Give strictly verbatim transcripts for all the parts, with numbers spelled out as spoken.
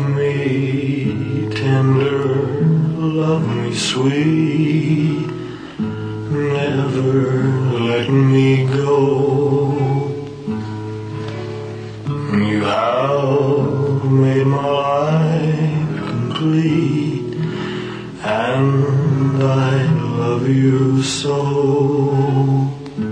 me tender, love me sweet, never let me go. You have made my life complete, and I love you so.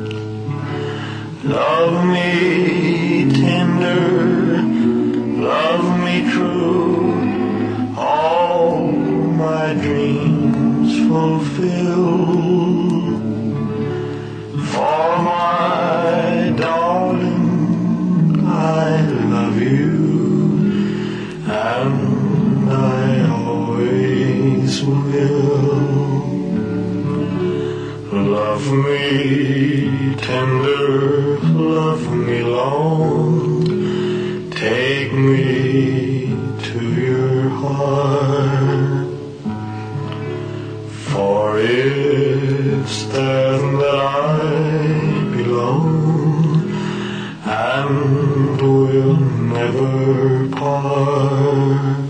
Love me tender, love me true, all my dreams fulfill. For my darling, I love you, and I always will. Love me tender, love me long, take me to your heart, for it's there that I belong, and will never part.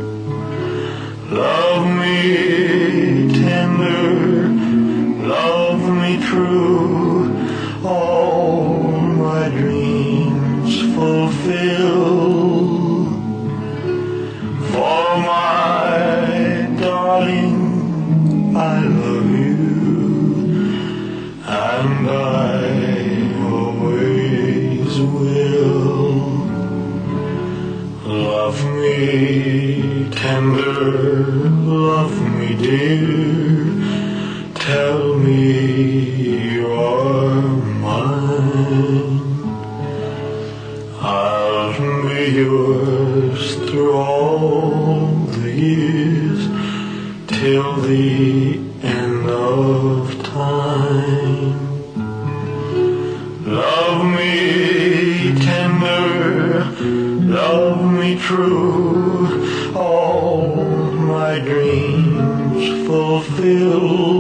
Love me tender, love me true, all my dreams fulfill. For my darling, I love you, and I always will. Love me tender, love me dear, tell me you're mine. I'll be yours through all the years, till the end of time. Love me tender, love me true, all my dreams fulfill.